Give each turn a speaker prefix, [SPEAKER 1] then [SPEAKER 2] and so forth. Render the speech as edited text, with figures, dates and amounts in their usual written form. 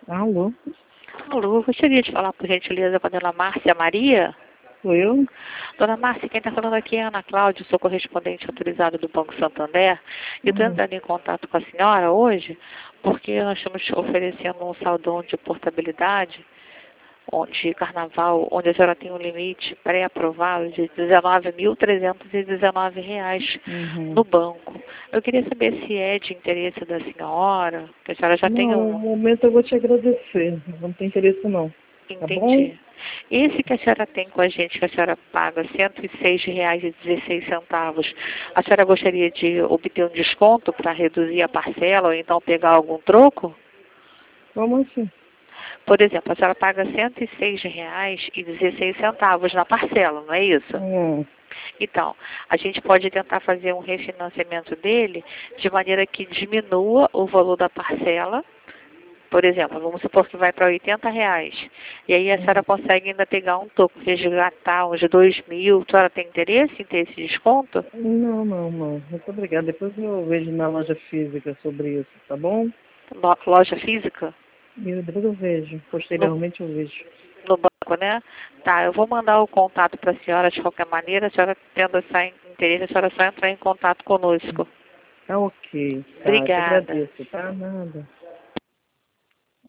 [SPEAKER 1] Alô?
[SPEAKER 2] Alô, gostaria de falar, por gentileza, com a dona Márcia Maria?
[SPEAKER 1] Sou eu?
[SPEAKER 2] Dona Márcia, quem está falando aqui é a Ana Cláudia, sou correspondente autorizado do Banco Santander. Eu estou
[SPEAKER 1] Hum,
[SPEAKER 2] entrando em contato com a senhora hoje porque nós estamos oferecendo um saldão de portabilidade de carnaval, onde a senhora tem um limite pré-aprovado de R$ 19.319 no
[SPEAKER 1] uhum.
[SPEAKER 2] banco. Eu queria saber se é de interesse da senhora, que a senhora já tem
[SPEAKER 1] Não, no
[SPEAKER 2] um.
[SPEAKER 1] momento eu vou te agradecer. Não tem interesse não. Tá bom?
[SPEAKER 2] Entendi. Esse que a senhora tem com a gente, que a senhora paga R$ 106,16, a senhora gostaria de obter um desconto para reduzir a parcela ou então pegar algum troco?
[SPEAKER 1] Como assim?
[SPEAKER 2] Por exemplo, a senhora paga R$ 106,16 na parcela, não é isso?
[SPEAKER 1] Hum,
[SPEAKER 2] Então, a gente pode tentar fazer um refinanciamento dele de maneira que diminua o valor da parcela. Por exemplo, vamos supor que vai para R$ 80. E aí a senhora
[SPEAKER 1] hum.
[SPEAKER 2] consegue ainda pegar um toco, resgatar uns 2.000. A senhora tem interesse em ter esse desconto?
[SPEAKER 1] Não. Muito obrigada. Depois eu vejo na loja física sobre isso, tá bom?
[SPEAKER 2] Loja física?
[SPEAKER 1] E depois eu vejo.
[SPEAKER 2] No,
[SPEAKER 1] Posteriormente eu vejo.
[SPEAKER 2] no banco, né? Tá, eu vou mandar o contato para a senhora de qualquer maneira. A senhora tendo esse interesse, a senhora só entrar em contato conosco.
[SPEAKER 1] Tá ok. Tá, eu te
[SPEAKER 2] Obrigada.
[SPEAKER 1] agradeço, tá? Nada.